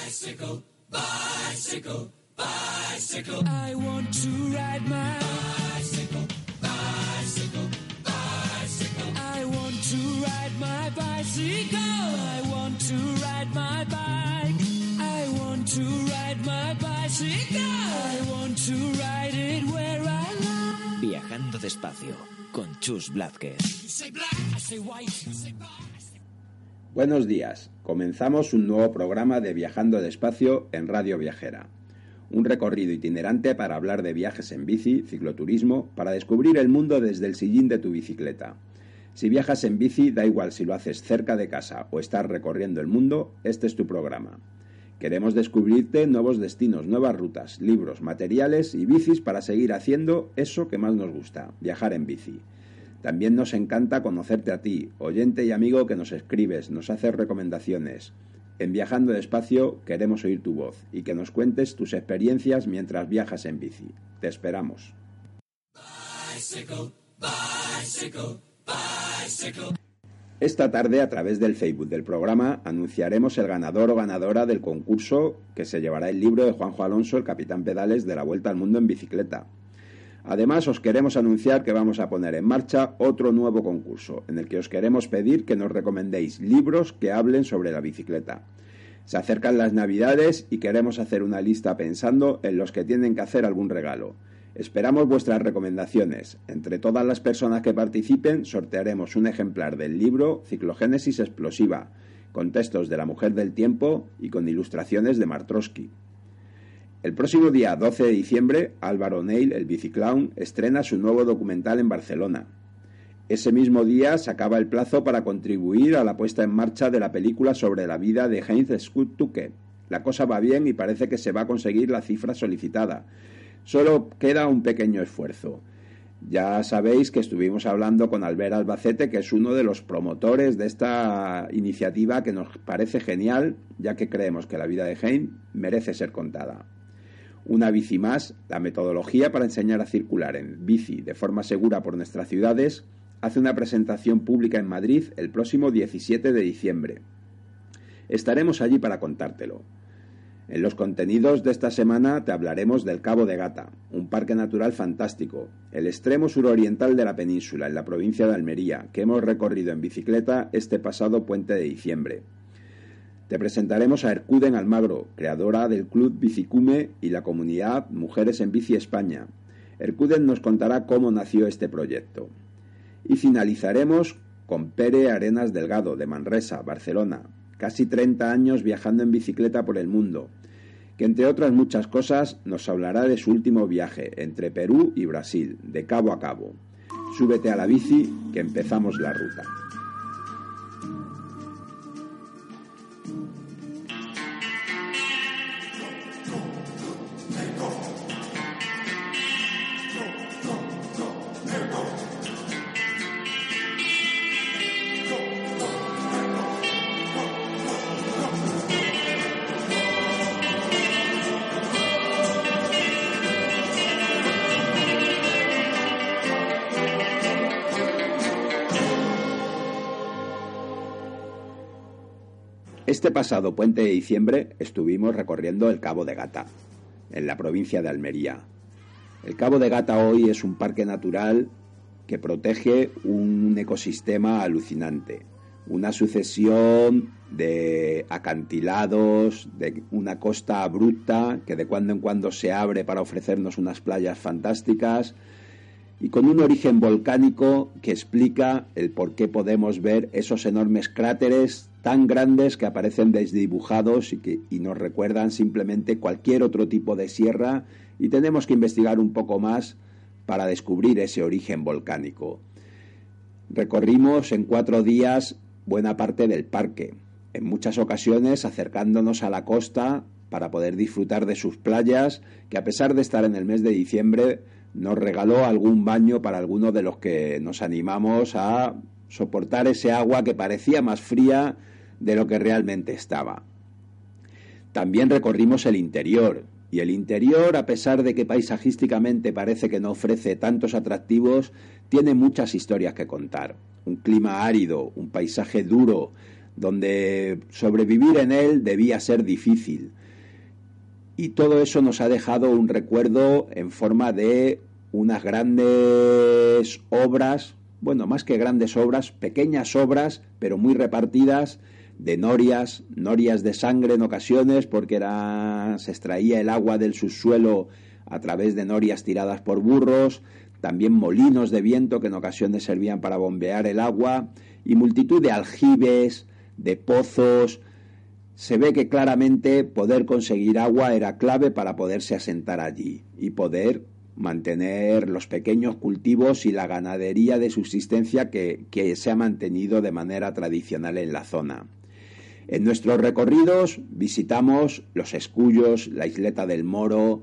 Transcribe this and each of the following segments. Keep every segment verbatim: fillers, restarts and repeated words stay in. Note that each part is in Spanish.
Bicycle, bicycle, bicycle. I want to ride my bicycle, bicycle, bicycle. I want to ride my bicycle. I want to ride my bike. I want to ride my bicycle. I want to ride it where I like. Viajando despacio con Chus Blázquez. Say black, I say white, say black. Buenos días, comenzamos un nuevo programa de Viajando Despacio en Radio Viajera. Un recorrido itinerante para hablar de viajes en bici, cicloturismo, para descubrir el mundo desde el sillín de tu bicicleta. Si viajas en bici, da igual si lo haces cerca de casa o estás recorriendo el mundo, este es tu programa. Queremos descubrirte nuevos destinos, nuevas rutas, libros, materiales y bicis para seguir haciendo eso que más nos gusta, viajar en bici. También nos encanta conocerte a ti, oyente y amigo que nos escribes, nos haces recomendaciones. En Viajando Despacio queremos oír tu voz y que nos cuentes tus experiencias mientras viajas en bici. Te esperamos. Bicycle, bicycle, bicycle. Esta tarde, a través del Facebook del programa, anunciaremos el ganador o ganadora del concurso que se llevará el libro de Juanjo Alonso, el capitán pedales de la Vuelta al Mundo en bicicleta. Además, os queremos anunciar que vamos a poner en marcha otro nuevo concurso, en el que os queremos pedir que nos recomendéis libros que hablen sobre la bicicleta. Se acercan las Navidades y queremos hacer una lista pensando en los que tienen que hacer algún regalo. Esperamos vuestras recomendaciones. Entre todas las personas que participen, sortearemos un ejemplar del libro Ciclogénesis Explosiva, con textos de la Mujer del Tiempo y con ilustraciones de Mark Trotsky. El próximo día doce de diciembre, Álvaro Neil, el biciclown, estrena su nuevo documental en Barcelona. Ese mismo día se acaba el plazo para contribuir a la puesta en marcha de la película sobre la vida de Heinz Scott Tuke. La cosa va bien y parece que se va a conseguir la cifra solicitada. Solo queda un pequeño esfuerzo. Ya sabéis que estuvimos hablando con Albert Albacete, que es uno de los promotores de esta iniciativa que nos parece genial, ya que creemos que la vida de Heinz merece ser contada. Una bici más, la metodología para enseñar a circular en bici de forma segura por nuestras ciudades, hace una presentación pública en Madrid el próximo diecisiete de diciembre. Estaremos allí para contártelo. En los contenidos de esta semana te hablaremos del Cabo de Gata, un parque natural fantástico, el extremo suroriental de la península, en la provincia de Almería, que hemos recorrido en bicicleta este pasado puente de diciembre. Te presentaremos a Ercuden Almagro, creadora del Club Bicicume y la comunidad Mujeres en Bici España. Ercuden nos contará cómo nació este proyecto. Y finalizaremos con Pere Arenas Delgado, de Manresa, Barcelona, casi treinta años viajando en bicicleta por el mundo, que entre otras muchas cosas nos hablará de su último viaje entre Perú y Brasil, de cabo a cabo. Súbete a la bici, que empezamos la ruta. Este pasado puente de diciembre estuvimos recorriendo el Cabo de Gata, en la provincia de Almería. El Cabo de Gata hoy es un parque natural que protege un ecosistema alucinante, una sucesión de acantilados, de una costa abrupta que de cuando en cuando se abre para ofrecernos unas playas fantásticas y con un origen volcánico que explica el por qué podemos ver esos enormes cráteres tan grandes que aparecen desdibujados y que y nos recuerdan simplemente cualquier otro tipo de sierra, y tenemos que investigar un poco más para descubrir ese origen volcánico. Recorrimos en cuatro días buena parte del parque, en muchas ocasiones acercándonos a la costa para poder disfrutar de sus playas, que a pesar de estar en el mes de diciembre nos regaló algún baño para algunos de los que nos animamos a soportar ese agua que parecía más fría de lo que realmente estaba. También recorrimos el interior, y el interior, a pesar de que paisajísticamente parece que no ofrece tantos atractivos, tiene muchas historias que contar. Un clima árido, un paisaje duro, donde sobrevivir en él debía ser difícil. Y todo eso nos ha dejado un recuerdo en forma de unas grandes obras, bueno, más que grandes obras, pequeñas obras, pero muy repartidas, de norias, norias de sangre en ocasiones, porque era, se extraía el agua del subsuelo a través de norias tiradas por burros, también molinos de viento que en ocasiones servían para bombear el agua, y multitud de aljibes, de pozos. Se ve que claramente poder conseguir agua era clave para poderse asentar allí y poder mantener los pequeños cultivos y la ganadería de subsistencia que, que se ha mantenido de manera tradicional en la zona. En nuestros recorridos visitamos Los Escullos, la Isleta del Moro,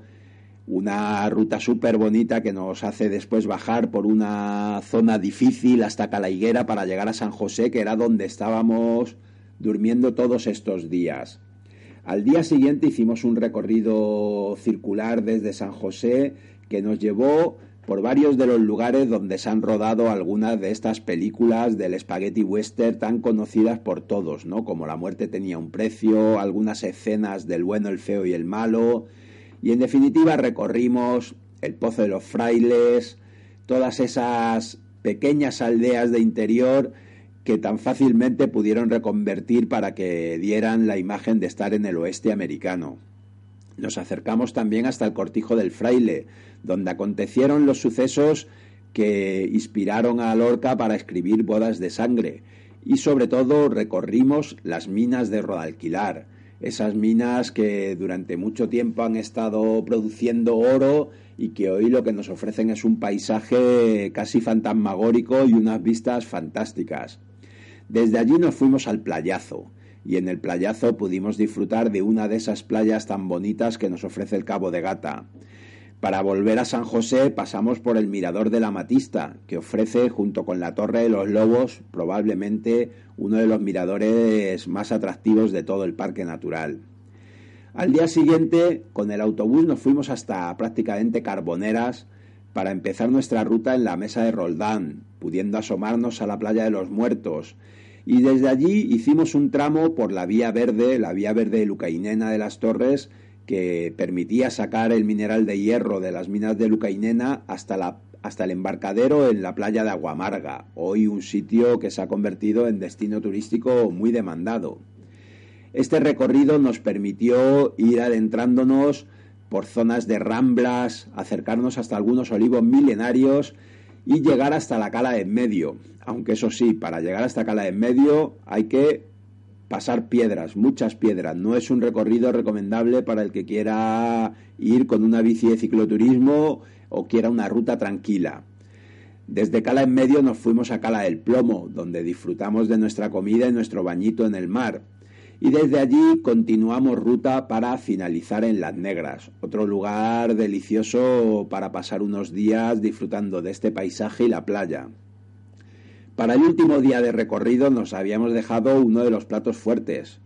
una ruta súper bonita que nos hace después bajar por una zona difícil hasta Cala Higuera para llegar a San José, que era donde estábamos durmiendo todos estos días. Al día siguiente hicimos un recorrido circular desde San José que nos llevó por varios de los lugares donde se han rodado algunas de estas películas del spaghetti western tan conocidas por todos, ¿no? Como La muerte tenía un precio, algunas escenas del bueno, el feo y el malo, y en definitiva recorrimos el Pozo de los Frailes, todas esas pequeñas aldeas de interior que tan fácilmente pudieron reconvertir para que dieran la imagen de estar en el oeste americano. Nos acercamos también hasta el Cortijo del Fraile, donde acontecieron los sucesos que inspiraron a Lorca para escribir Bodas de Sangre, y sobre todo recorrimos las minas de Rodalquilar, esas minas que durante mucho tiempo han estado produciendo oro y que hoy lo que nos ofrecen es un paisaje casi fantasmagórico y unas vistas fantásticas. Desde allí nos fuimos al Playazo, y en el Playazo pudimos disfrutar de una de esas playas tan bonitas que nos ofrece el Cabo de Gata. Para volver a San José pasamos por el Mirador de la Matista, que ofrece, junto con la Torre de los Lobos, probablemente uno de los miradores más atractivos de todo el parque natural. Al día siguiente, con el autobús nos fuimos hasta prácticamente Carboneras para empezar nuestra ruta en la Mesa de Roldán, pudiendo asomarnos a la Playa de los Muertos, y desde allí hicimos un tramo por la Vía Verde, la Vía Verde Lucainena de las Torres, que permitía sacar el mineral de hierro de las minas de Lucainena hasta, la, hasta el embarcadero en la playa de Aguamarga, hoy un sitio que se ha convertido en destino turístico muy demandado. Este recorrido nos permitió ir adentrándonos por zonas de ramblas, acercarnos hasta algunos olivos milenarios y llegar hasta la Cala de en Medio, aunque eso sí, para llegar hasta Cala de en Medio hay que pasar piedras, muchas piedras. No es un recorrido recomendable para el que quiera ir con una bici de cicloturismo o quiera una ruta tranquila. Desde Cala en Medio nos fuimos a Cala del Plomo, donde disfrutamos de nuestra comida y nuestro bañito en el mar. Y desde allí continuamos ruta para finalizar en Las Negras, otro lugar delicioso para pasar unos días disfrutando de este paisaje y la playa. Para el último día de recorrido nos habíamos dejado uno de los platos fuertes: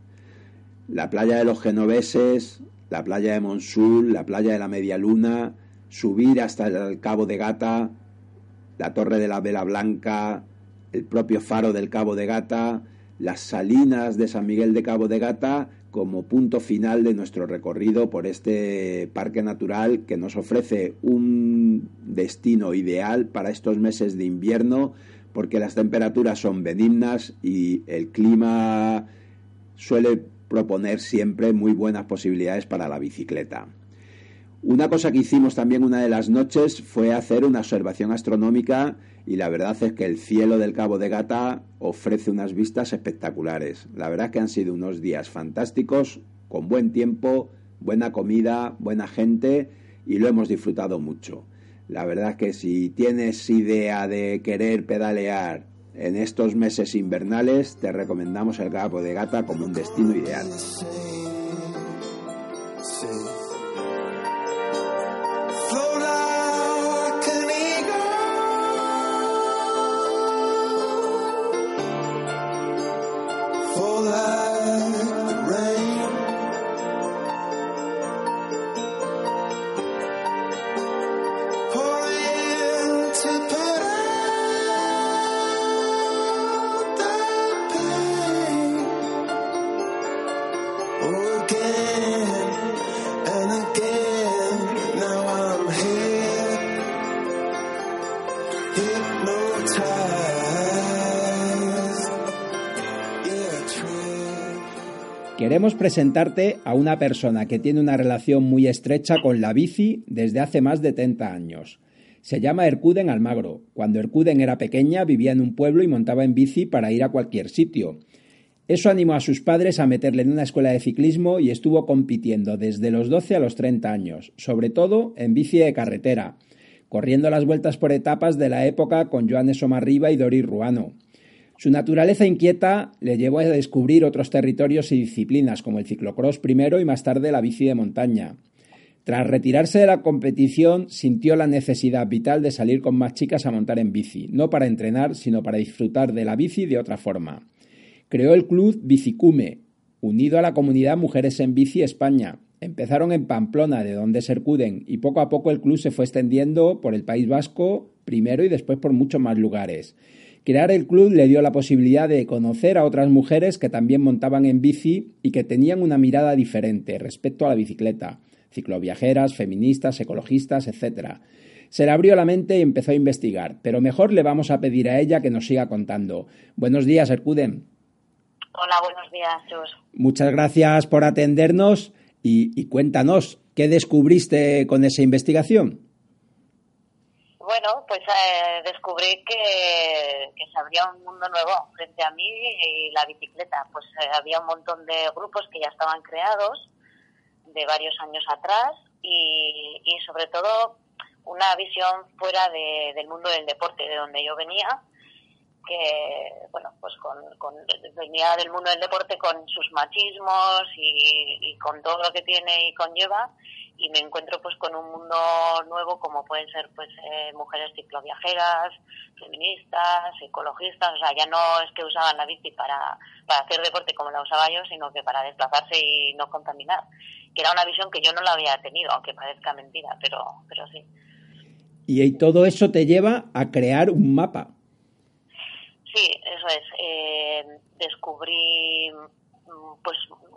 la playa de los Genoveses, la playa de Monsul, la playa de la Media Luna, subir hasta el Cabo de Gata, la Torre de la Vela Blanca, el propio faro del Cabo de Gata, las salinas de San Miguel de Cabo de Gata, como punto final de nuestro recorrido por este parque natural que nos ofrece un destino ideal para estos meses de invierno, porque las temperaturas son benignas y el clima suele proponer siempre muy buenas posibilidades para la bicicleta. Una cosa que hicimos también una de las noches fue hacer una observación astronómica, y la verdad es que el cielo del Cabo de Gata ofrece unas vistas espectaculares. La verdad es que han sido unos días fantásticos, con buen tiempo, buena comida, buena gente, y lo hemos disfrutado mucho. La verdad es que si tienes idea de querer pedalear en estos meses invernales, te recomendamos el Cabo de Gata como un destino ideal. Queremos presentarte a una persona que tiene una relación muy estrecha con la bici desde hace más de treinta años. Se llama Ercuden Almagro. Cuando Ercuden era pequeña vivía en un pueblo y montaba en bici para ir a cualquier sitio. Eso animó a sus padres a meterle en una escuela de ciclismo y estuvo compitiendo desde los doce a los treinta años, sobre todo en bici de carretera, corriendo las vueltas por etapas de la época con Joan Somarriba y Dori Ruano. Su naturaleza inquieta le llevó a descubrir otros territorios y disciplinas, como el ciclocross primero y más tarde la bici de montaña. Tras retirarse de la competición, sintió la necesidad vital de salir con más chicas a montar en bici, no para entrenar, sino para disfrutar de la bici de otra forma. Creó el club Bicicume, unido a la comunidad Mujeres en Bici España. Empezaron en Pamplona, de donde es Ercuden, y poco a poco el club se fue extendiendo por el País Vasco primero y después por muchos más lugares. Crear el club le dio la posibilidad de conocer a otras mujeres que también montaban en bici y que tenían una mirada diferente respecto a la bicicleta, cicloviajeras, feministas, ecologistas, etcétera. Se le abrió la mente y empezó a investigar, pero mejor le vamos a pedir a ella que nos siga contando. Buenos días, Ercuden. Hola, buenos días, Chus. Muchas gracias por atendernos y, y cuéntanos, ¿qué descubriste con esa investigación? Bueno, pues eh, descubrí que, que se abría un mundo nuevo frente a mí y la bicicleta. Pues eh, había un montón de grupos que ya estaban creados de varios años atrás y, y sobre todo una visión fuera de, del mundo del deporte, de donde yo venía, que bueno, pues con, con venía del mundo del deporte con sus machismos y, y con todo lo que tiene y conlleva. Y me encuentro pues con un mundo nuevo como pueden ser pues eh, mujeres cicloviajeras, feministas, ecologistas. O sea, ya no es que usaban la bici para, para hacer deporte como la usaba yo, sino que para desplazarse y no contaminar. Que era una visión que yo no la había tenido, aunque parezca mentira, pero, pero sí. Y todo eso te lleva a crear un mapa. Sí, eso es. Eh, descubrí pues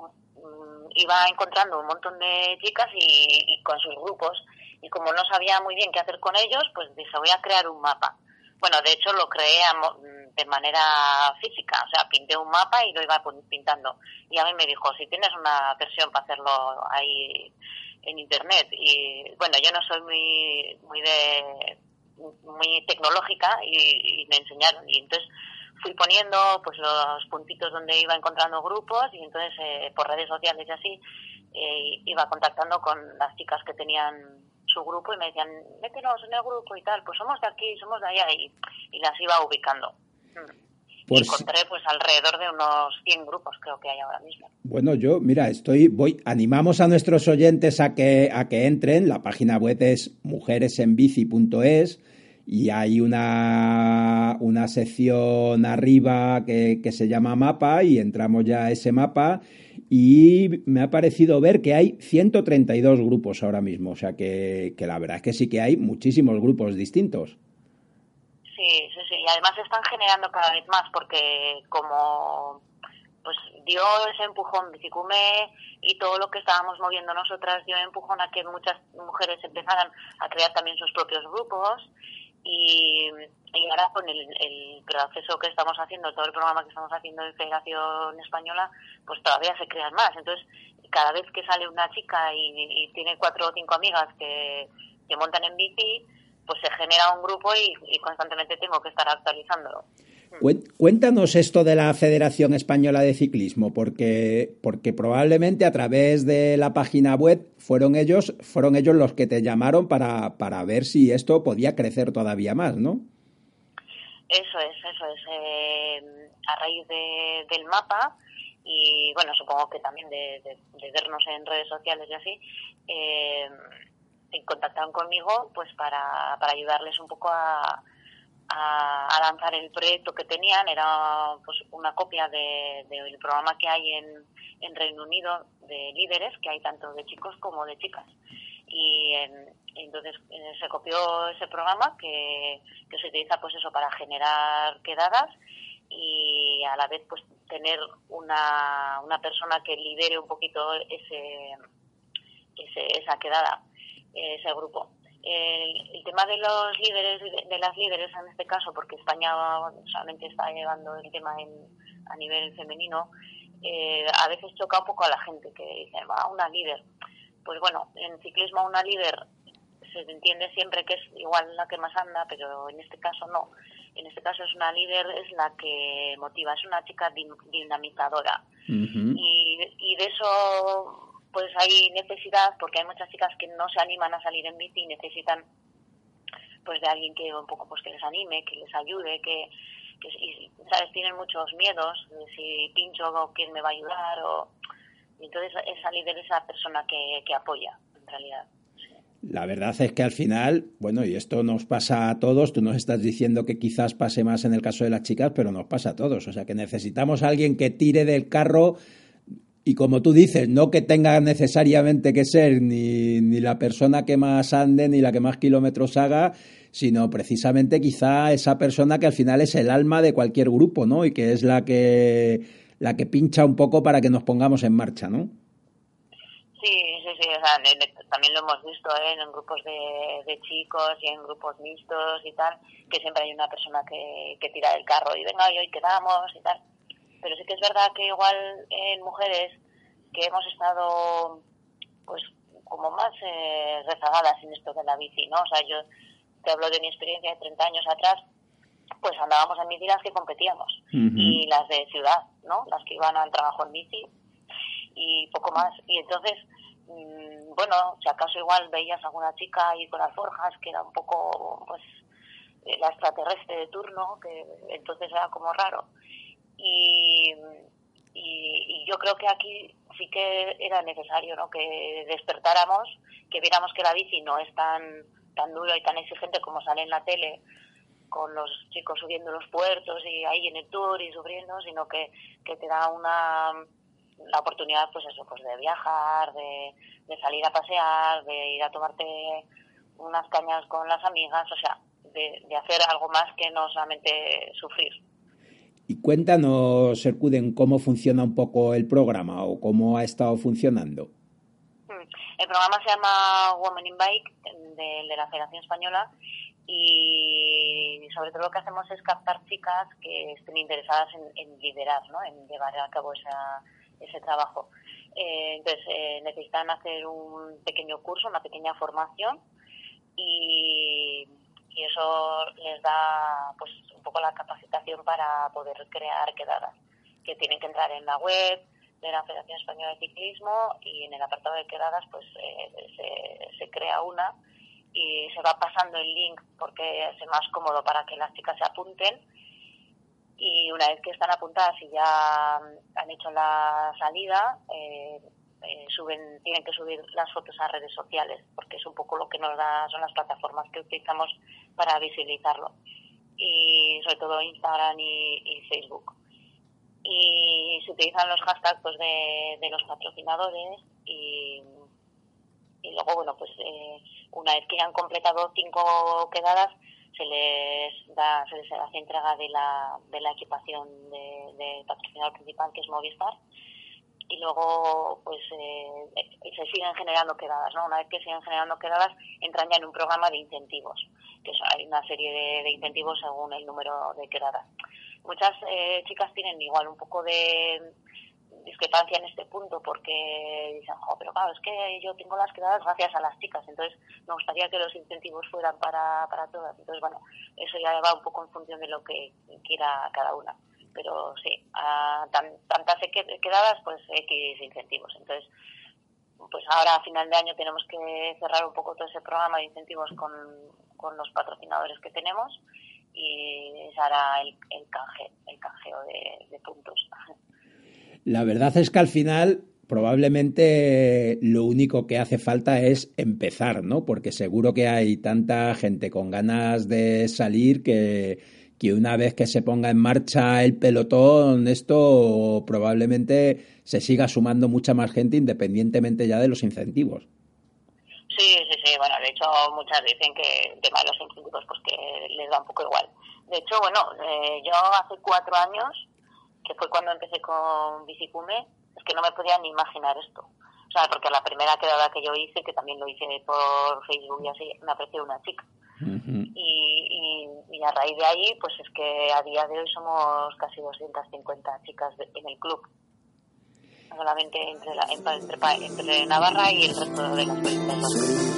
iba encontrando un montón de chicas y, y con sus grupos, y como no sabía muy bien qué hacer con ellos, pues dije, voy a crear un mapa. Bueno, de hecho lo creé de manera física, o sea, pinté un mapa y lo iba pintando. Y a mí me dijo, si tienes una versión para hacerlo ahí en internet. Y bueno, yo no soy muy muy de muy tecnológica y, y me enseñaron, y entonces fui poniendo pues los puntitos donde iba encontrando grupos y entonces eh, por redes sociales y así eh, iba contactando con las chicas que tenían su grupo y me decían, métenos en el grupo y tal, pues somos de aquí, somos de allá, y, y las iba ubicando. Pues, y encontré pues alrededor de unos cien grupos creo que hay ahora mismo. Bueno, yo, mira, estoy, voy, animamos a nuestros oyentes a que, a que entren. La página web es mujeres en bici punto es. Y hay una, una sección arriba que, que se llama mapa y entramos ya a ese mapa y me ha parecido ver que hay ciento treinta y dos grupos ahora mismo, o sea que, que la verdad es que sí que hay muchísimos grupos distintos. Sí, sí, sí, y además se están generando cada vez más porque como pues dio ese empujón Bicicume y todo lo que estábamos moviendo nosotras dio empujón a que muchas mujeres empezaran a crear también sus propios grupos. Y, y ahora con el, el proceso que estamos haciendo, todo el programa que estamos haciendo en Federación Española, pues todavía se crean más. Entonces, cada vez que sale una chica y, y tiene cuatro o cinco amigas que, que montan en bici, pues se genera un grupo y, y constantemente tengo que estar actualizándolo. Cuéntanos esto de la Federación Española de Ciclismo, porque, porque probablemente a través de la página web fueron ellos, fueron ellos los que te llamaron para, para ver si esto podía crecer todavía más, ¿no? Eso es, eso es. Eh, a raíz de, del mapa y, bueno, supongo que también de, de, de vernos en redes sociales y así, eh, contactaron conmigo pues para, para ayudarles un poco a A, a lanzar el proyecto que tenían. Era pues una copia de, de, del programa que hay en, en Reino Unido de líderes, que hay tanto de chicos como de chicas, y eh, entonces eh, se copió ese programa que, que se utiliza pues eso para generar quedadas y a la vez pues tener una, una persona que lidere un poquito ese, ese esa quedada, ese grupo. El, el tema de los líderes, de, de las líderes en este caso, porque España solamente está llevando el tema en, a nivel femenino, eh, a veces choca un poco a la gente que dice, va, una líder. Pues bueno, en ciclismo una líder se entiende siempre que es igual la que más anda, pero en este caso no. En este caso es una líder, es la que motiva, es una chica dinamizadora. Uh-huh. Y, y de eso pues hay necesidad, porque hay muchas chicas que no se animan a salir en bici y necesitan pues de alguien que un poco pues que les anime, que les ayude, que, que y, sabes, tienen muchos miedos, de si pincho o quién me va a ayudar, o y entonces esa líder es esa persona que, que apoya en realidad. La verdad es que al final, bueno, y esto nos pasa a todos, tú nos estás diciendo que quizás pase más en el caso de las chicas, pero nos pasa a todos, o sea que necesitamos a alguien que tire del carro y como tú dices, no que tenga necesariamente que ser ni, ni la persona que más ande ni la que más kilómetros haga, sino precisamente quizá esa persona que al final es el alma de cualquier grupo, ¿no? Y que es la que, la que pincha un poco para que nos pongamos en marcha, ¿no? Sí, sí, sí, o sea, también lo hemos visto ¿eh? en grupos de, de chicos y en grupos mixtos y tal, que siempre hay una persona que, que tira del carro y venga, y hoy quedamos y tal. Pero sí que es verdad que igual en mujeres que hemos estado pues como más eh, rezagadas en esto de la bici, ¿no? O sea, yo te hablo de mi experiencia de treinta años atrás, pues andábamos en bici las que competíamos, uh-huh. y las de ciudad, ¿no? Las que iban al trabajo en bici y poco más. Y entonces, mmm, bueno, si acaso igual veías a alguna chica ahí con las forjas, que era un poco, pues, la extraterrestre de turno, que entonces era como raro. Y, y, y yo creo que aquí sí que era necesario, ¿no? Que despertáramos, que viéramos que la bici no es tan, tan duro y tan exigente como sale en la tele, con los chicos subiendo los puertos y ahí en el tour y sufriendo, sino que, que te da una... la oportunidad, pues eso, pues de viajar, de, de salir a pasear, de ir a tomarte unas cañas con las amigas, o sea, de, de hacer algo más que no solamente sufrir. Y cuéntanos, Ercuden, cómo funciona un poco el programa o cómo ha estado funcionando. El programa se llama Women in Bike, de, de la Federación Española, y sobre todo lo que hacemos es captar chicas que estén interesadas en, en liderar, ¿no? En llevar a cabo esa ese trabajo. Eh, entonces eh, necesitan hacer un pequeño curso, una pequeña formación y, y eso les da pues un poco la capacitación para poder crear quedadas, que tienen que entrar en la web de la Federación Española de Ciclismo y en el apartado de quedadas pues eh, se, se crea una y se va pasando el link porque es más cómodo para que las chicas se apunten. Y una vez que están apuntadas y ya han hecho la salida, eh, eh, suben, tienen que subir las fotos a redes sociales, porque es un poco lo que nos da, son las plataformas que utilizamos para visibilizarlo. Y sobre todo Instagram y, y Facebook. Y se utilizan los hashtags pues, de, de los patrocinadores y, y luego, bueno, pues eh, una vez que ya han completado cinco quedadas, se les da, se les hace entrega de la de la equipación del de patrocinador principal, que es Movistar, y luego pues eh, se siguen generando quedadas, ¿no? Una vez que siguen generando quedadas, entran ya en un programa de incentivos, que son, hay una serie de, de incentivos según el número de quedadas. Muchas eh, chicas tienen igual un poco de discrepancia en este punto porque dicen, jo, pero claro, es que yo tengo las quedadas gracias a las chicas, entonces me gustaría que los incentivos fueran para, para todas. Entonces, bueno, eso ya va un poco en función de lo que quiera cada una. Pero sí, a tan, tantas quedadas, pues X incentivos. Entonces, pues ahora a final de año tenemos que cerrar un poco todo ese programa de incentivos con, con los patrocinadores que tenemos y se hará el, el canje, el canjeo de, de puntos. La verdad es que al final probablemente lo único que hace falta es empezar, ¿no? Porque seguro que hay tanta gente con ganas de salir que, que una vez que se ponga en marcha el pelotón, esto probablemente se siga sumando mucha más gente independientemente ya de los incentivos. Sí, sí, sí. Bueno, de hecho muchas dicen que el tema de los incentivos pues que les da un poco igual. De hecho, bueno, eh, yo hace cuatro años, que fue cuando empecé con Bicicume, es que no me podía ni imaginar esto. O sea, porque la primera quedada que yo hice, que también lo hice por Facebook y así, me apareció una chica. Uh-huh. Y, y, y a raíz de ahí, pues es que a día de hoy somos casi doscientas cincuenta chicas de, en el club. Solamente entre, la, entre, entre, entre Navarra y el resto de las provincias.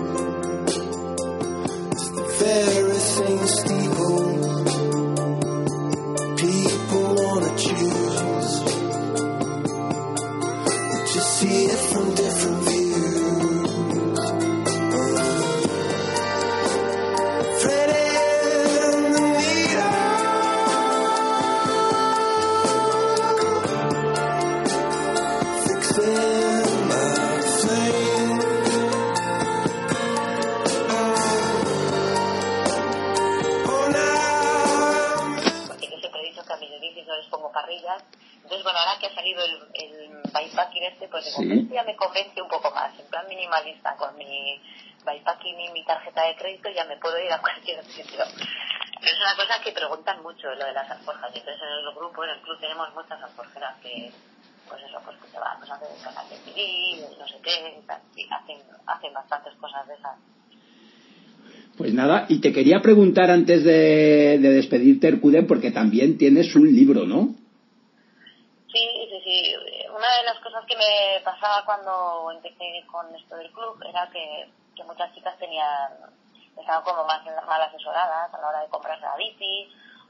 Entonces, bueno, ahora que ha salido el, el bikepacking este, pues digo, ¿sí? Este ya me convence un poco más, en plan minimalista, con mi bikepacking y mi tarjeta de crédito ya me puedo ir a cualquier sitio. Pero es una cosa que preguntan mucho, lo de las alforjas, y entonces en el grupo, en el club tenemos muchas alforjeras que, pues eso, pues que se van, pues hacen el canal de T V, no sé qué, tal, y hacen, hacen bastantes cosas de esas. Pues nada, y te quería preguntar antes de, de despedirte, Ercuden, porque también tienes un libro, ¿no? Sí, sí, sí. Una de las cosas que me pasaba cuando empecé con esto del club era que, que muchas chicas tenían, estaban como más mal asesoradas a la hora de comprarse la bici,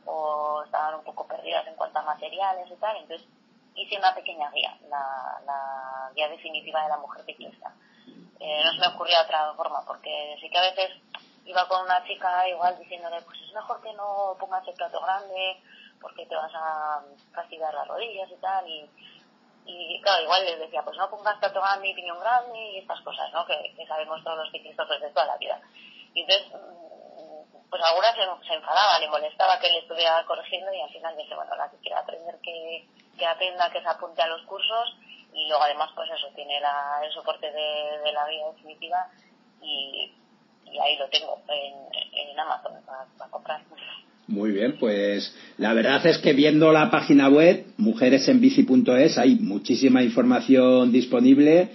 o estaban un poco perdidas en cuanto a materiales y tal. Entonces hice una pequeña guía, la, la guía definitiva de la mujer ciclista. Eh, no se me ocurría otra forma, porque sí que a veces iba con una chica igual diciéndole, pues es mejor que no pongas el plato grande porque te vas a fastidiar las rodillas y tal, y, y claro, igual les decía, pues no pongas plato grande y piñón grande y estas cosas, ¿no? Que, que sabemos todos los ciclistas pues, de toda la vida. Y entonces, pues alguna se, se enfadaba, le molestaba que le estuviera corrigiendo, y al final dije, bueno, la que quiera aprender que, que aprenda, que se apunte a los cursos, y luego además pues eso, tiene la, el soporte de, de la guía definitiva, y, y ahí lo tengo en, en Amazon para, para comprar. Muy bien, pues la verdad es que viendo la página web mujeres en bici punto es hay muchísima información disponible.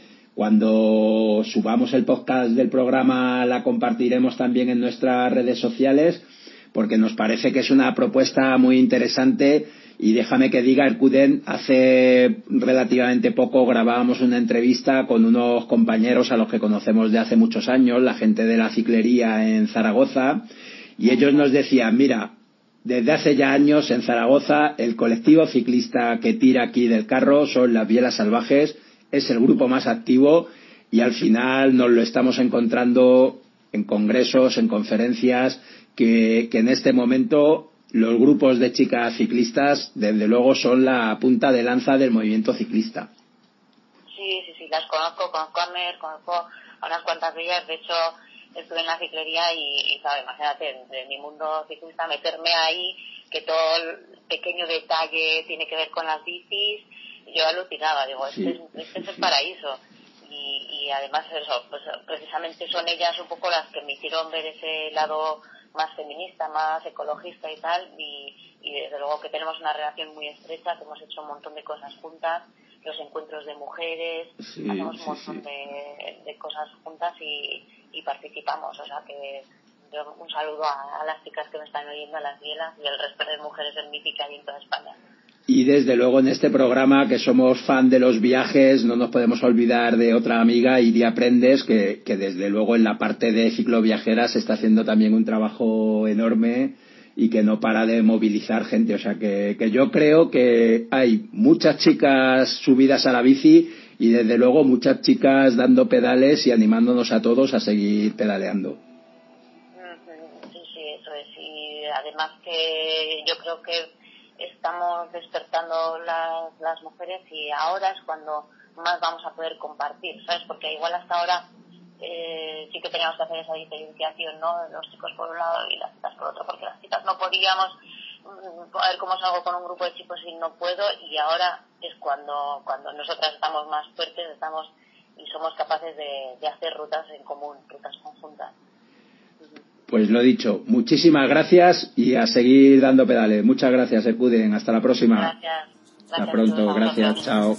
Cuando subamos el podcast del programa la compartiremos también en nuestras redes sociales, porque nos parece que es una propuesta muy interesante. Y déjame que diga, Ercuden, hace relativamente poco grabábamos una entrevista con unos compañeros a los que conocemos de hace muchos años, la gente de la ciclería en Zaragoza, y ellos nos decían, mira, desde hace ya años en Zaragoza el colectivo ciclista que tira aquí del carro son las Bielas Salvajes, es el grupo más activo, y al final nos lo estamos encontrando en congresos, en conferencias, que, que en este momento los grupos de chicas ciclistas desde luego son la punta de lanza del movimiento ciclista. Sí, sí, sí, las conozco, conozco a Mer, conozco a unas cuantas de ellas. De hecho, estuve en la ciclería y, y ¿sabes? Imagínate, en, en mi mundo ciclista, meterme ahí, que todo el pequeño detalle tiene que ver con las bicis, yo alucinaba, digo, sí, este, es, este sí, es el sí. paraíso. Y, y además eso, pues precisamente son ellas un poco las que me hicieron ver ese lado más feminista, más ecologista y tal, y, y desde luego que tenemos una relación muy estrecha, que hemos hecho un montón de cosas juntas, los encuentros de mujeres, sí, hacemos un sí, montón sí. De, de cosas juntas y, y participamos, o sea que yo un saludo a, a las chicas que me están oyendo, a las Bielas y al resto de mujeres en bici que hay en toda España. Y desde luego en este programa, que somos fan de los viajes, no nos podemos olvidar de otra amiga, Iria Prendes, que, que desde luego en la parte de cicloviajeras está haciendo también un trabajo enorme y que no para de movilizar gente. O sea que, que yo creo que hay muchas chicas subidas a la bici y desde luego muchas chicas dando pedales y animándonos a todos a seguir pedaleando. Sí, sí, eso es. Y además que yo creo que estamos despertando las, las mujeres y ahora es cuando más vamos a poder compartir, ¿sabes? Porque igual hasta ahora eh, sí que teníamos que hacer esa diferenciación, ¿no? Los chicos por un lado y las chicas por otro, porque las chicas no podíamos, mm, a ver cómo salgo con un grupo de chicos y no puedo, y ahora es cuando cuando nosotras estamos más fuertes, estamos y somos capaces de, de hacer rutas en común, rutas conjuntas. Pues lo dicho, muchísimas gracias y a seguir dando pedales. Muchas gracias, Ecuden. Hasta la próxima. Gracias. Gracias. Hasta pronto. Gracias. Chao.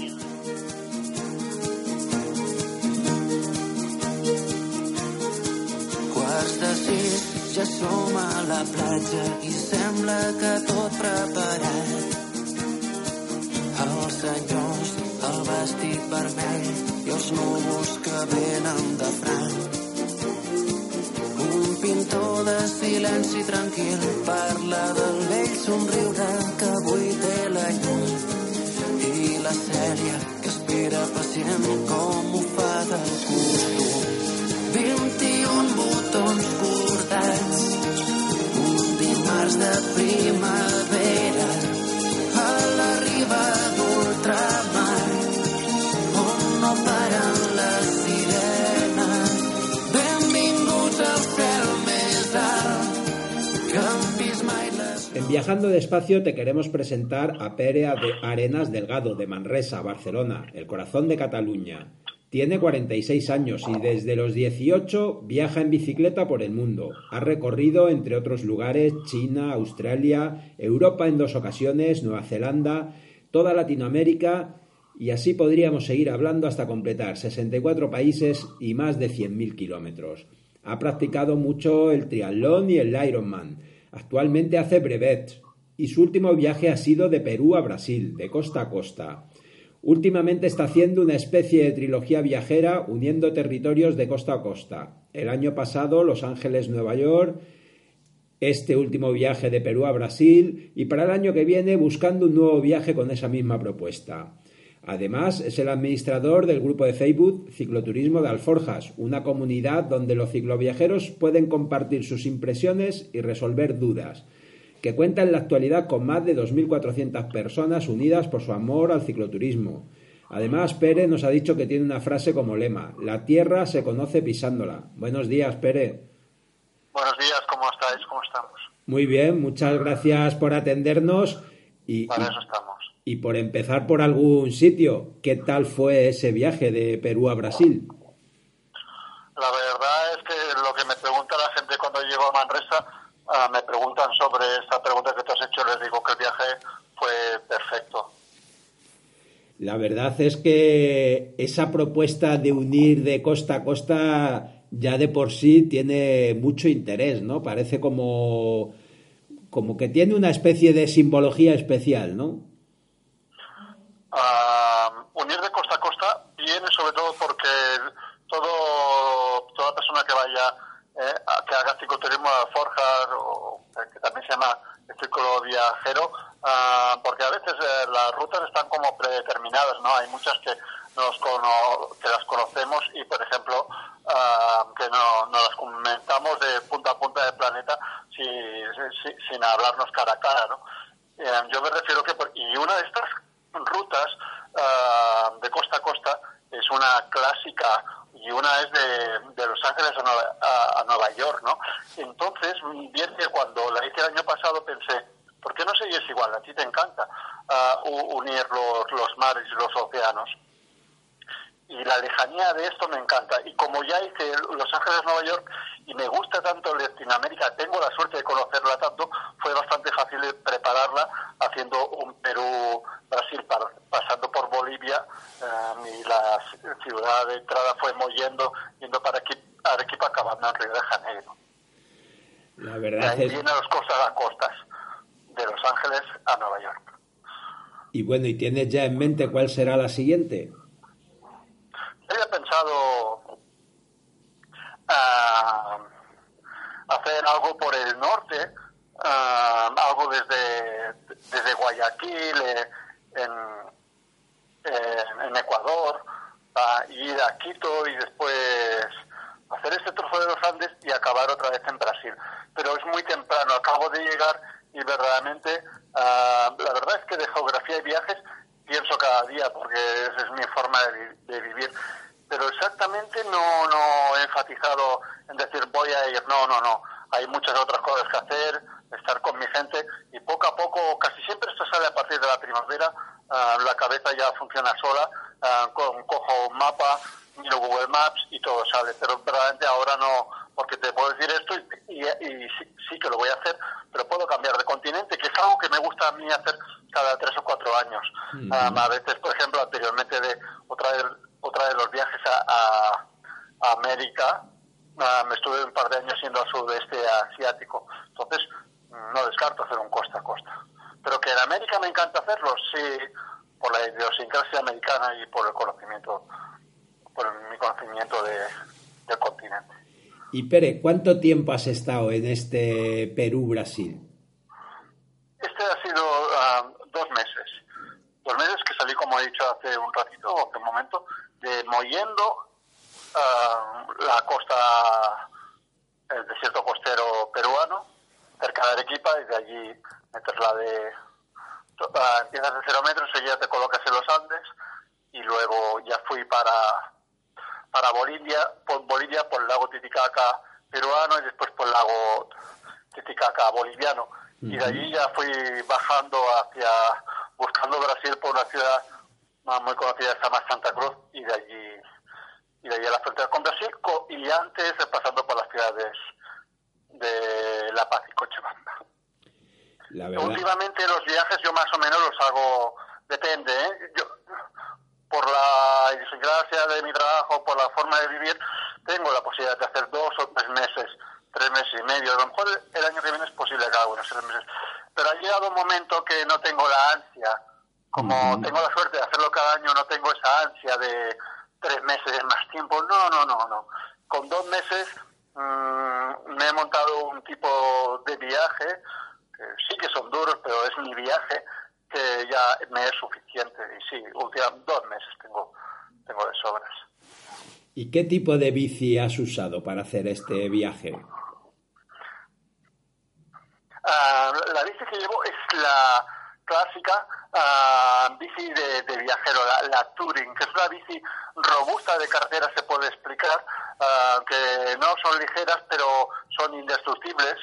Quarts de sis, ja som a la platja i sembla que tot preparat. Els senyors, el vestit vermell i els núvols que venen de franc. Un pintor de silenci tranquil parla del vell somriure que avui té la llum. I la Cèlia que espera pacient com ho fa del costum. vint-i-un botons bordats, un dimarts de primavera, a la riba d'ultramar, on no paren les sirenes. Benvinguts al cel més alt, que han vist mai les... En Viajando Despacio te queremos presentar a Pere Arenas Delgado, de Manresa, Barcelona, el corazón de Cataluña. Tiene cuarenta y seis años y desde los dieciocho viaja en bicicleta por el mundo. Ha recorrido, entre otros lugares, China, Australia, Europa en dos ocasiones, Nueva Zelanda, toda Latinoamérica, y así podríamos seguir hablando hasta completar sesenta y cuatro países y más de cien mil kilómetros. Ha practicado mucho el triatlón y el Ironman. Actualmente hace brevets y su último viaje ha sido de Perú a Brasil, de costa a costa. Últimamente está haciendo una especie de trilogía viajera uniendo territorios de costa a costa. El año pasado Los Ángeles, Nueva York, este último viaje de Perú a Brasil y para el año que viene buscando un nuevo viaje con esa misma propuesta. Además, es el administrador del grupo de Facebook Cicloturismo de Alforjas, una comunidad donde los cicloviajeros pueden compartir sus impresiones y resolver dudas, que cuenta en la actualidad con más de dos mil cuatrocientas personas unidas por su amor al cicloturismo. Además, Pere nos ha dicho que tiene una frase como lema: la tierra se conoce pisándola. Buenos días, Pere. Buenos días, ¿cómo estáis? ¿Cómo estamos? Muy bien, muchas gracias por atendernos y, Para eso estamos. y por empezar por algún sitio. ¿Qué tal fue ese viaje de Perú a Brasil? La verdad es que lo que me pregunta la gente cuando llego a Manresa, Uh, me preguntan sobre esta pregunta que te has hecho, les digo que el viaje fue perfecto. La verdad es que esa propuesta de unir de costa a costa ya de por sí tiene mucho interés, ¿no? Parece como, como que tiene una especie de simbología especial, ¿no? Uh, unir de costa a costa viene sobre todo porque todo toda persona que vaya Eh, que haga cicloturismo de Alforjas o que también se llama ciclo viajero, uh, porque a veces eh, las rutas están como predeterminadas, ¿no? Hay muchas que nos cono- que las conocemos y, por ejemplo, uh, que no, no las comentamos de punta a punta del planeta si, si, sin hablarnos cara a cara, ¿no? Eh, yo me refiero que por, y una de estas rutas uh, de costa a costa es una clásica y una es de, de Los Ángeles a Nueva, a, a Nueva York, ¿no? Entonces, bien que cuando la hice el año pasado pensé, ¿por qué no sigues igual? A ti te encanta uh, unir los, los mares y los océanos. Y la lejanía de esto me encanta. Y como ya hice Los Ángeles, Nueva York, y me gusta tanto Latinoamérica, tengo la suerte de conocerla tanto, fue bastante fácil prepararla haciendo un Perú-Brasil, pasando por Bolivia, eh, y la ciudad de entrada fue Mollendo, yendo para Arequipa, acabando en Río de Janeiro. La verdad y ahí es... vienen las costas a costas, de Los Ángeles a Nueva York. Y bueno, ¿y tienes ya en mente cuál será la siguiente? Había pensado uh, hacer algo por el norte, uh, algo desde, desde Guayaquil, eh, en, eh, en Ecuador, uh, ir a Quito y después hacer este trozo de los Andes y acabar otra vez en Brasil. Pero es muy temprano, acabo de llegar y verdaderamente, uh, la verdad es que de geografía y viajes pienso cada día porque esa es mi forma de, de vivir, pero exactamente no, no he enfatizado en decir voy a ir, no, no, no, hay muchas otras cosas que hacer, estar con mi gente y poco a poco, casi siempre esto sale a partir de la primavera, uh, la cabeza ya funciona sola, uh, con, cojo un mapa miro Google Maps y todo sale, pero verdaderamente ahora no, porque te puedo decir esto y, y, y sí, sí que lo voy a hacer, pero puedo cambiar de continente, que es algo que me gusta a mí hacer cada tres o cuatro años. Uh-huh. Um, a veces, por ejemplo, anteriormente de otra de, otra de los viajes a, a, a América, uh, me estuve un par de años yendo al sudeste asiático, entonces no descarto hacer un costa a costa. Pero que en América me encanta hacerlo, sí, por la idiosincrasia americana y por el conocimiento, por mi conocimiento de, del continente. Y Pere, ¿cuánto tiempo has estado en este Perú-Brasil? Este ha sido uh, dos meses. Dos meses que salí, como he dicho hace un ratito, o hace un momento, de Mollendo, uh, la costa, el desierto costero peruano, cerca de Arequipa, y de allí meterla de... Uh, empiezas de cero metros, seguida te colocas en los Andes, y luego ya fui para... para Bolivia, por Bolivia por el lago Titicaca peruano y después por el lago Titicaca boliviano. Uh-huh. Y de allí ya fui bajando hacia, buscando Brasil por una ciudad muy conocida que se llama Santa Cruz, y de allí y de allí a la frontera con Brasil, y antes pasando por las ciudades de La Paz y Cochabamba. La verdad... Últimamente los viajes yo más o menos los hago, depende, ¿eh? Yo, por la idiosincrasia de mi trabajo, por la forma de vivir, tengo la posibilidad de hacer dos o tres meses, tres meses y medio. A lo mejor el año que viene es posible que haga unos tres meses. Pero ha llegado un momento que no tengo la ansia. Como uh-huh. tengo la suerte de hacerlo cada año, no tengo esa ansia de tres meses más tiempo. No, no, no, no. Con dos meses mmm, me he montado un tipo de viaje, que sí que son duros, pero es mi viaje, que ya me es suficiente. Y sí, últimamente dos meses tengo, tengo de sobras. ¿Y qué tipo de bici has usado para hacer este viaje? Uh, la bici que llevo es la clásica uh, bici de, de viajero, la, la Touring, que es una bici robusta de carretera, se puede explicar, uh, que no son ligeras, pero son indestructibles,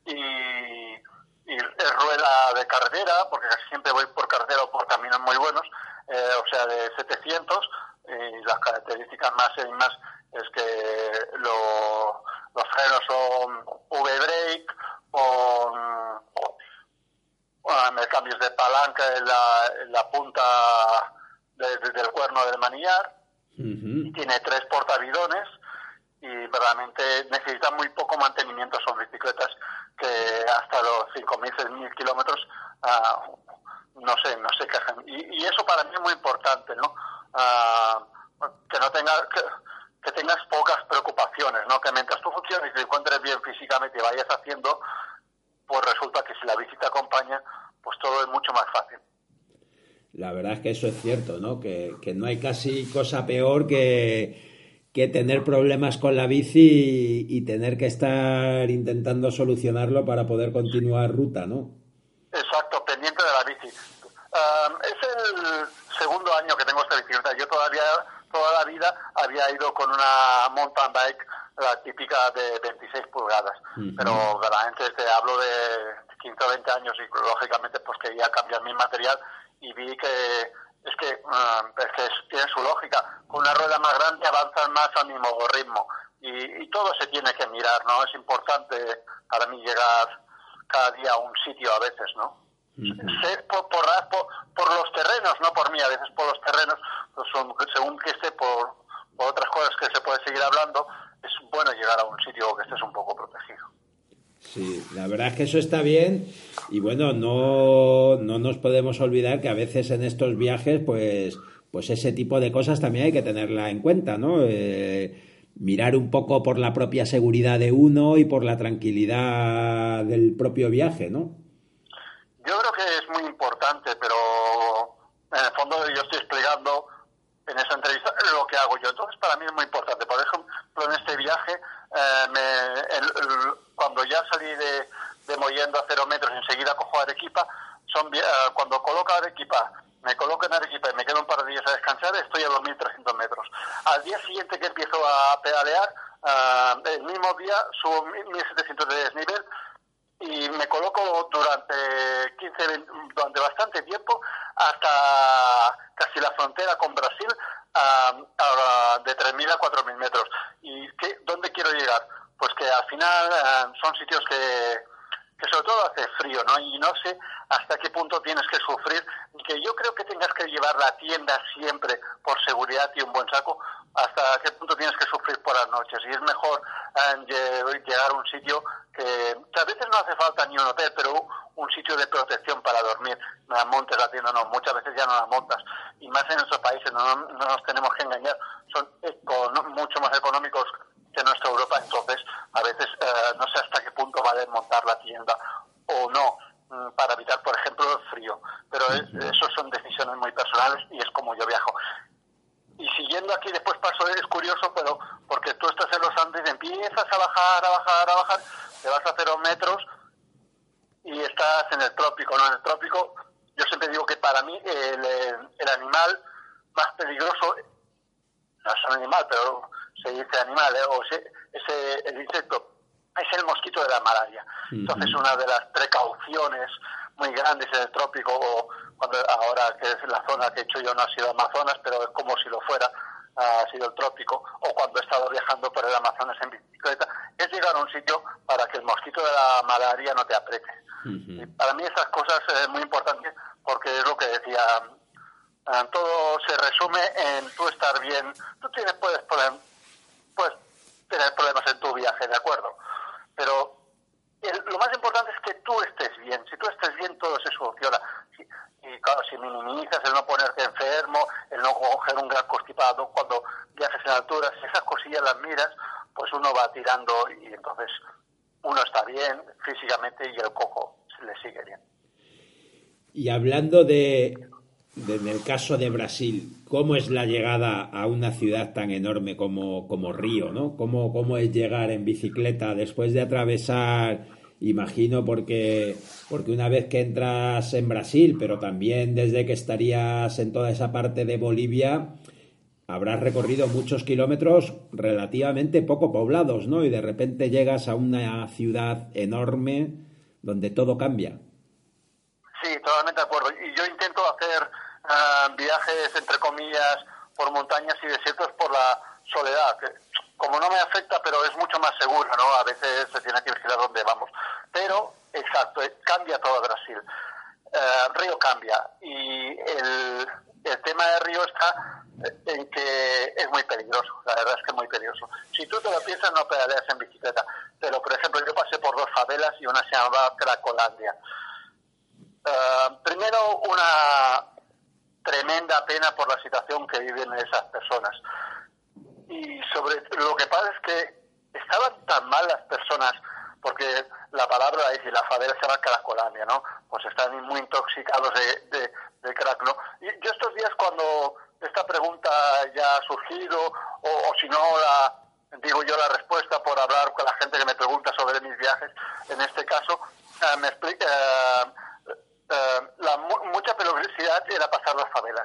y y es rueda de carretera, porque casi siempre voy por carretera o por caminos muy buenos, eh, o sea, de setecientos, y las características más y más es que lo, los frenos son V-brake, con, con cambios de palanca en la, en la punta de, de, del cuerno del manillar, uh-huh. y tiene tres portabidones, y verdaderamente necesita muy poco mantenimiento. Son bicicletas que hasta los cinco mil, seis mil kilómetros uh, no sé, no se quejan. Y, y eso para mí es muy importante, ¿no? Uh, que no tenga, que, que tengas pocas preocupaciones, ¿no? Que mientras tú funciones y te encuentres bien físicamente y vayas haciendo, pues resulta que si la bici te acompaña, pues todo es mucho más fácil. La verdad es que eso es cierto, ¿no? Que, que no hay casi cosa peor que... que tener problemas con la bici y, y tener que estar intentando solucionarlo para poder continuar ruta, ¿no? Exacto, pendiente de la bici. Um, es el segundo año que tengo esta bicicleta. Yo todavía, toda la vida había ido con una mountain bike, la típica de veintiséis pulgadas. Uh-huh. Pero verdaderamente te hablo de quince o veinte años, y lógicamente pues quería cambiar mi material, y vi que es que, uh, es que es, tiene su lógica. Con una rueda más grande avanzan más al mismo ritmo, y, y todo se tiene que mirar, ¿no? Es importante para mí llegar cada día a un sitio a veces, ¿no? Uh-huh. Sé, por, por, por, por los terrenos, no por mí, a veces por los terrenos, pues son, según que esté por, por otras cosas que se puede seguir hablando, es bueno llegar a un sitio que estés un poco protegido. Sí, la verdad es que eso está bien, y bueno, no, no nos podemos olvidar que a veces en estos viajes, pues, pues ese tipo de cosas también hay que tenerla en cuenta, ¿no? Eh, mirar un poco por la propia seguridad de uno y por la tranquilidad del propio viaje, ¿no? Yo creo que es muy importante, pero en el fondo yo estoy explicando en esa entrevista lo que hago yo. Entonces para mí es muy importante. Por ejemplo, en este viaje, eh, me, el, el, cuando ya salí de, de Mollendo a cero metros, enseguida cojo Arequipa, son, uh, cuando coloco Arequipa, me coloco en Arequipa y me quedo un par de días a descansar, estoy a dos mil trescientos metros. Al día siguiente que empiezo a pedalear, uh, el mismo día subo mil setecientos de desnivel, y me coloco durante quince, veinte, durante bastante tiempo, hasta casi la frontera con Brasil, uh, uh, de tres mil a cuatro mil metros. ¿Y qué, dónde quiero llegar? Pues que al final eh, son sitios que, que sobre todo hace frío, ¿no? Y no sé hasta qué punto tienes que sufrir, y que yo creo que tengas que llevar la tienda siempre por seguridad y un buen saco, hasta qué punto tienes que sufrir por las noches. Y es mejor eh, llegar a un sitio que, que a veces no hace falta ni un hotel, pero un sitio de protección para dormir. No montes la tienda, no, muchas veces ya no la montas. Y más en nuestros países, no, no nos tenemos que engañar, son econ- mucho más económicos que nuestra Europa, entonces a veces eh, no sé hasta qué punto vale montar la tienda o no, para evitar, por ejemplo, el frío. Pero es, eso son decisiones muy personales y es como yo viajo. Y siguiendo aquí, después paso, es curioso, pero porque tú estás en los Andes, empiezas a bajar, a bajar, a bajar, te vas a cero metros y estás en el trópico, ¿no? En el trópico, yo siempre digo que para mí el, el animal más peligroso, no es un animal, pero se dice animal, ¿eh? O ese, ese, el insecto, es el mosquito de la malaria. Uh-huh. Entonces, una de las precauciones muy grandes en el trópico, o cuando ahora que es la zona que he hecho yo no ha sido Amazonas, pero es como si lo fuera, ha sido el trópico, o cuando he estado viajando por el Amazonas en bicicleta, es llegar a un sitio para que el mosquito de la malaria no te apriete. Uh-huh. Y para mí esas cosas es muy importante, porque es lo que decía, todo se resume en tú estar bien. Tú tienes, puedes, puedes tener problemas en tu viaje, ¿de acuerdo? Pero el, lo más importante es que tú estés bien. Si tú estés bien, todo se soluciona. Si, y claro, si minimizas el no ponerte enfermo, el no coger un gran constipado cuando viajes en alturas, si esas cosillas las miras, pues uno va tirando y entonces uno está bien físicamente y el coco se le sigue bien. Y hablando de, de, en el caso de Brasil, ¿cómo es la llegada a una ciudad tan enorme como, como Río, ¿no? ¿Cómo, cómo es llegar en bicicleta después de atravesar, imagino, porque, porque una vez que entras en Brasil, pero también desde que estarías en toda esa parte de Bolivia, habrás recorrido muchos kilómetros relativamente poco poblados, ¿no? Y de repente llegas a una ciudad enorme donde todo cambia. Sí, totalmente de acuerdo. Y yo intento hacer uh, viajes, entre comillas, por montañas y desiertos por la soledad, que como no me afecta, pero es mucho más seguro, ¿no? A veces se tiene que vigilar dónde vamos. Pero, exacto, cambia todo Brasil. Uh, Río cambia. Y el, el tema de Río está en que es muy peligroso. La verdad es que es muy peligroso. Si tú te lo piensas, no pedaleas en bicicleta. Pero, por ejemplo, yo pasé por dos favelas y una se llamaba Cracolandia. Uh, primero, una tremenda pena por la situación que viven esas personas. Y sobre lo que pasa es que estaban tan mal las personas, porque la palabra la dice, la favela se llama Cracolandia, ¿no? Pues están muy intoxicados de, de, de crack, ¿no? Y yo estos días, cuando esta pregunta ya ha surgido, o, o si no, la digo yo la respuesta por hablar con la gente que me pregunta sobre mis viajes, en este caso, uh, me explica... Uh, Uh, la mu- mucha peligrosidad era pasar las favelas.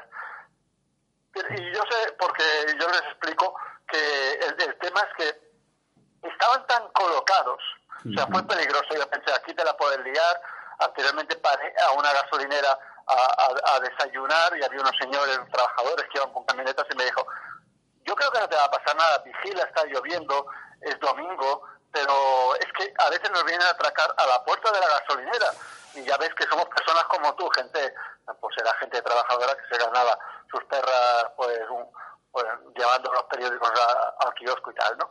Y yo sé, porque yo les explico que el, el tema es que estaban tan colocados, o sea, fue peligroso. Yo pensé, aquí te la puedes liar. Anteriormente paré a una gasolinera a, a, a desayunar y había unos señores trabajadores que iban con camionetas y me dijo, yo creo que no te va a pasar nada, vigila, está lloviendo, es domingo, pero es que a veces nos vienen a atracar a la puerta de la gasolinera. Y ya ves que somos personas como tú, gente, pues era gente trabajadora que se ganaba sus perras, pues, un, pues llevando los periódicos a, al kiosco y tal, ¿no?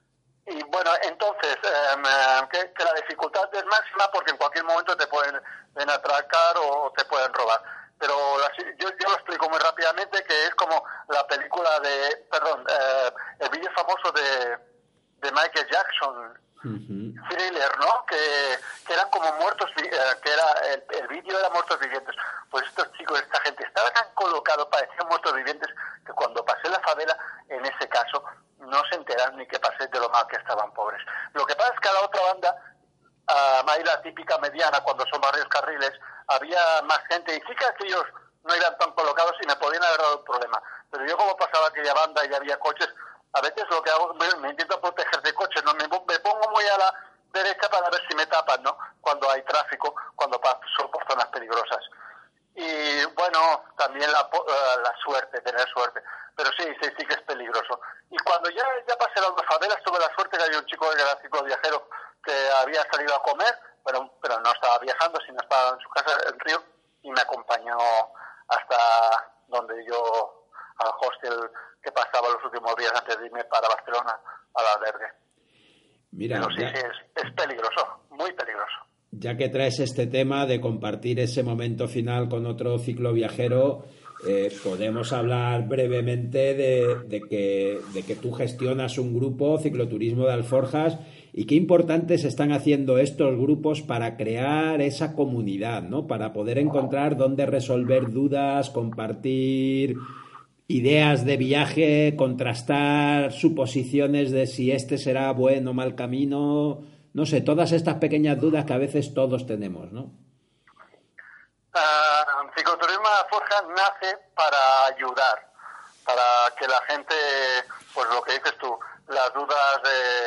Y bueno, entonces, eh, que, que la dificultad es máxima porque en cualquier momento te pueden, pueden atracar o te pueden robar. Pero la, yo, yo lo explico muy rápidamente, que es como la película de, perdón, eh, el vídeo famoso de, de Michael Jackson, Uh-huh. Thriller, ¿no? Que, que eran como muertos, eh, que era el, el vídeo era muertos vivientes. Pues estos chicos, esta gente estaba tan colocado, parecían muertos vivientes, que cuando pasé la favela, en ese caso, no se enteraron ni que pasé de lo mal que estaban pobres. Lo que pasa es que a la otra banda, a Mayla típica mediana, cuando son varios carriles, había más gente, y sí que aquellos no eran tan colocados y me podían haber dado un problema. Pero yo, como pasaba aquella banda y había coches, a veces lo que hago, me, me intento proteger de coches, ¿no? Me, me pongo muy a la derecha para ver si me tapan, ¿no? Cuando hay tráfico, cuando paso por zonas peligrosas. Y bueno, también la, uh, la suerte, tener suerte. Pero sí, sí, sí que es peligroso. Y cuando ya, ya pasé las dos favelas, tuve la suerte que había un chico que era cicloviajero que había salido a comer, pero, pero no estaba viajando, sino estaba en su casa, en Río, y me acompañó hasta donde yo, al hostel que pasaba los últimos días antes de irme para Barcelona, al albergue. Mira, pero sí, ya, sí, es, es peligroso, muy peligroso. Ya que traes este tema de compartir ese momento final con otro cicloviajero, eh, podemos hablar brevemente de, de, que, de que tú gestionas un grupo, Cicloturismo de Alforjas, y qué importantes están haciendo estos grupos para crear esa comunidad, ¿no? Para poder encontrar dónde resolver dudas, compartir ideas de viaje, contrastar suposiciones de si este será buen o mal camino, no sé, todas estas pequeñas dudas que a veces todos tenemos, ¿no? Uh, Cicloturismo de Alforjas nace para ayudar, para que la gente, pues lo que dices tú, las dudas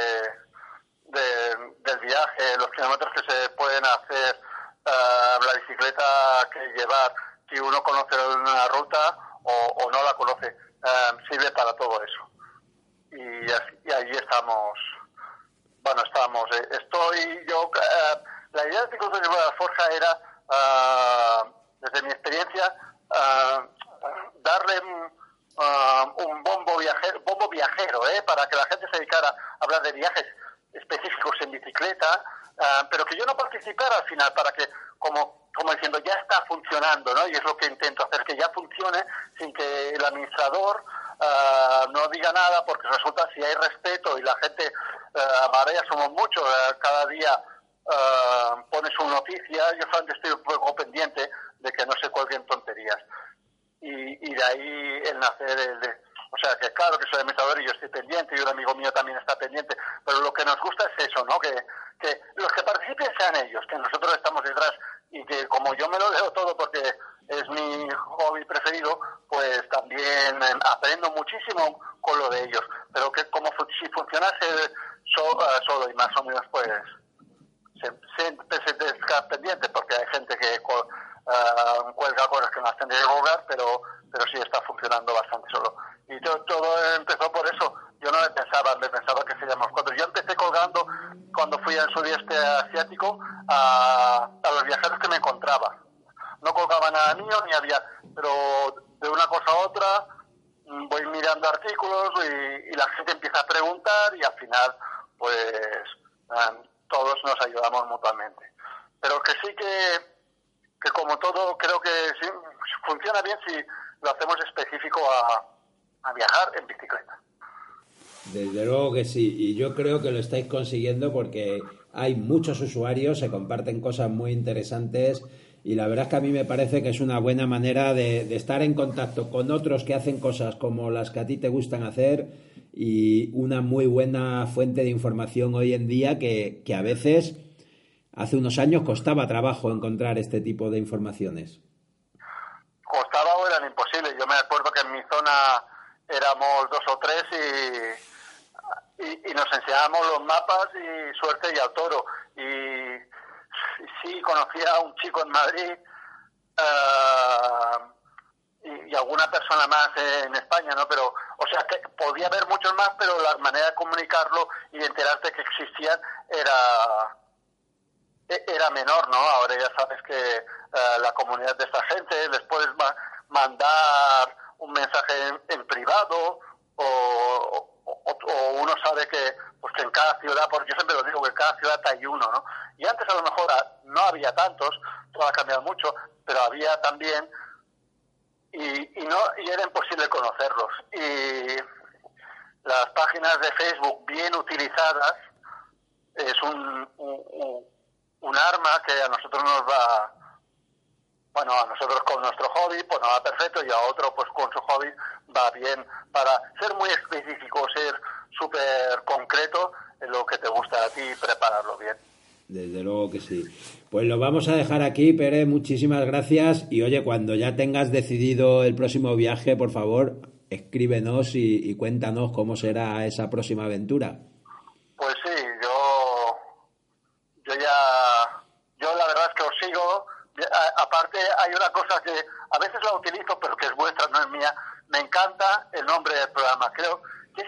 de, de del viaje, los kilómetros que se pueden hacer, uh, la bicicleta que llevar, si uno conoce una ruta o, o no la conoce, uh, sirve para todo eso. Y, así, y ahí estamos, bueno, estamos, eh, estoy yo, uh, la idea de Cicloturismo de Alforjas era, Uh, desde mi experiencia, uh, darle uh, un bombo viajero, bombo viajero ¿eh? para que la gente se dedicara a hablar de viajes específicos en bicicleta, uh, pero que yo no participara al final, para que, como, como diciendo, ya está funcionando, ¿no? Y es lo que intento hacer, que ya funcione sin que el administrador uh, no diga nada, porque resulta, si hay respeto y la gente, uh, ahora ya somos muchos, uh, cada día Uh, pone su noticia, yo solamente estoy un poco pendiente de que no se cuelguen tonterías, y, y de ahí el nacer el de, o sea que claro que soy administrador y yo estoy pendiente y un amigo mío también está pendiente, pero lo que nos gusta es eso, ¿no? Que, que los que participen sean ellos, que nosotros estamos detrás, y que como yo me lo leo todo porque es mi hobby preferido, pues también eh, aprendo muchísimo con lo de ellos, pero que como si funcionase so, uh, solo y más o menos, pues siempre se te está pendiente, porque hay gente que uh, cuelga cosas que no las tendría que colgar, pero pero sí está funcionando bastante solo. Y todo, todo empezó por eso. Yo no me pensaba, me pensaba que seríamos cuatro. Yo empecé colgando cuando fui al sudeste asiático a, a los viajeros que me encontraba. No colgaba nada mío, ni había, pero de una cosa a otra voy mirando artículos y, y la gente empieza a preguntar, y al final pues um, todos nos ayudamos mutuamente. Pero que sí que, que como todo, creo que sí, funciona bien si lo hacemos específico a, a viajar en bicicleta. Desde luego que sí, y yo creo que lo estáis consiguiendo porque hay muchos usuarios, se comparten cosas muy interesantes, y la verdad es que a mí me parece que es una buena manera de, de estar en contacto con otros que hacen cosas como las que a ti te gustan hacer, y una muy buena fuente de información hoy en día que, que a veces, hace unos años, costaba trabajo encontrar este tipo de informaciones. Costaba o eran imposibles. Yo me acuerdo que en mi zona éramos dos o tres y, y, y nos enseñábamos los mapas y suerte y al toro. Y sí, conocía a un chico en Madrid, uh, y, y alguna persona más en España, ¿no? Pero, o sea, que podía haber muchos más, pero la manera de comunicarlo y de enterarte que existían era era menor, ¿no? Ahora ya sabes que uh, la comunidad de esta gente, les puedes ma- mandar un mensaje en, en privado, o, o, o uno sabe que pues que en cada ciudad, porque yo siempre lo digo, que en cada ciudad hay uno, ¿no? Y antes a lo mejor no había tantos, todo ha cambiado mucho, pero había también, y, y no y era imposible conocerlos. Y las páginas de Facebook bien utilizadas es un, un, un, un arma que a nosotros nos va, bueno, a nosotros con nuestro hobby pues nos va perfecto, y a otro pues con su hobby va bien, para ser muy específico, ser súper concreto en lo que te gusta a ti y prepararlo bien. Desde luego que sí. Pues lo vamos a dejar aquí, Pere, muchísimas gracias, y oye, cuando ya tengas decidido el próximo viaje, por favor, escríbenos y, y cuéntanos cómo será esa próxima aventura. Pues sí, yo yo ya, yo la verdad es que os sigo. A, aparte hay una cosa que a veces la utilizo, pero que es vuestra, no es mía. Me encanta el nombre del programa, creo que es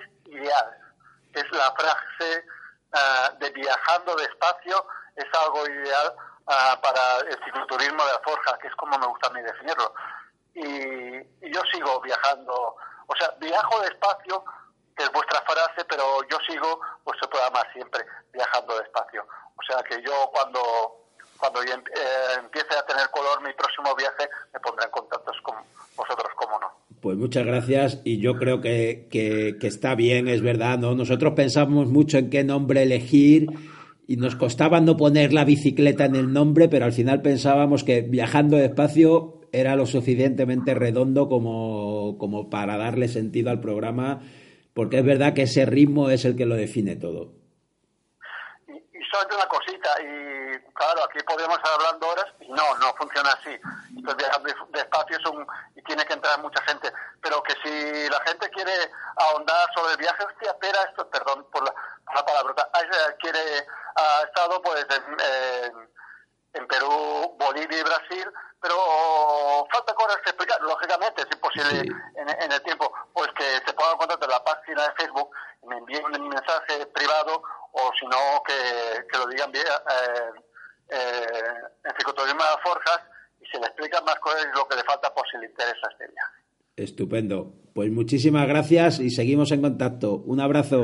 ideal, que es la frase uh, de viajando despacio es algo ideal uh, para el cicloturismo de Alforja, que es como me gusta a mí definirlo. Y, y yo sigo viajando, o sea, viajo despacio, que es vuestra frase, pero yo sigo vuestro programa siempre, viajando despacio. O sea que yo cuando cuando eh, empiece a tener color mi próximo viaje, me pondré en contacto con vosotros, cómo no. Pues muchas gracias, y yo creo que, que, que está bien, es verdad, ¿no? Nosotros pensamos mucho en qué nombre elegir y nos costaba no poner la bicicleta en el nombre, pero al final pensábamos que viajando despacio era lo suficientemente redondo como, como para darle sentido al programa, porque es verdad que ese ritmo es el que lo define todo. Y, y solamente una cosita, y claro, aquí podríamos estar hablando horas, y no, no funciona así. Entonces viajar despacio es un, y tiene que entrar mucha gente, pero que si la gente quiere ahondar sobre el viaje, hostia, espera esto, perdón por la, por la palabrota, quiere, ha estado pues en, en, en Perú, Bolivia y Brasil, pero falta cosas que explicar, lógicamente, es imposible sí. en, en el tiempo, pues que se pongan en contacto en la página de Facebook, me envíen un mensaje privado, o si no, que, que lo digan bien, eh, eh, en Cicloturismo de Forjas, y se le explican más cosas y lo que le falta por si le interesa este viaje. Estupendo. Pues muchísimas gracias y seguimos en contacto. Un abrazo.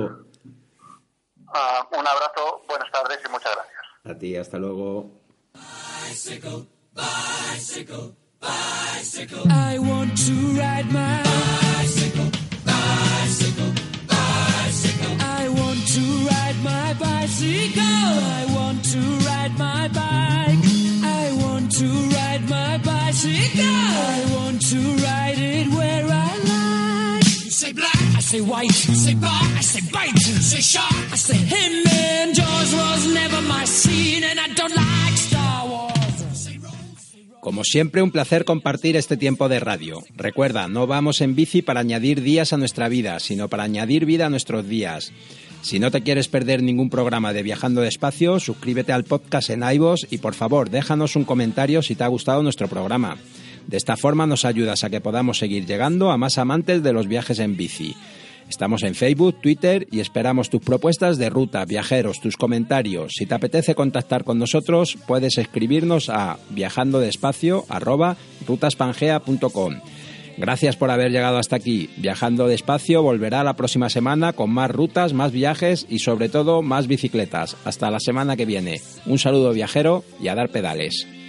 Uh, un abrazo, buenas tardes y muchas gracias. A ti, hasta luego. Bicycle, bicycle, bicycle. I want to ride my bicycle, bicycle, bicycle. I want to ride my bicycle. I want to ride my bike. I want to ride my bicycle. I want to ride it where I like. You say black, I say white. You say bar, I say bite. You say shark, I say him. And Jaws was never my scene, and I don't like Star Wars. Como siempre, un placer compartir este tiempo de radio. Recuerda, no vamos en bici para añadir días a nuestra vida, sino para añadir vida a nuestros días. Si no te quieres perder ningún programa de Viajando Despacio, suscríbete al podcast en iVoox y, por favor, déjanos un comentario si te ha gustado nuestro programa. De esta forma nos ayudas a que podamos seguir llegando a más amantes de los viajes en bici. Estamos en Facebook, Twitter y esperamos tus propuestas de ruta, viajeros, tus comentarios. Si te apetece contactar con nosotros, puedes escribirnos a viajandodespacio arroba rutaspangea punto com. Gracias por haber llegado hasta aquí. Viajando Despacio volverá la próxima semana con más rutas, más viajes y sobre todo más bicicletas. Hasta la semana que viene. Un saludo viajero y a dar pedales.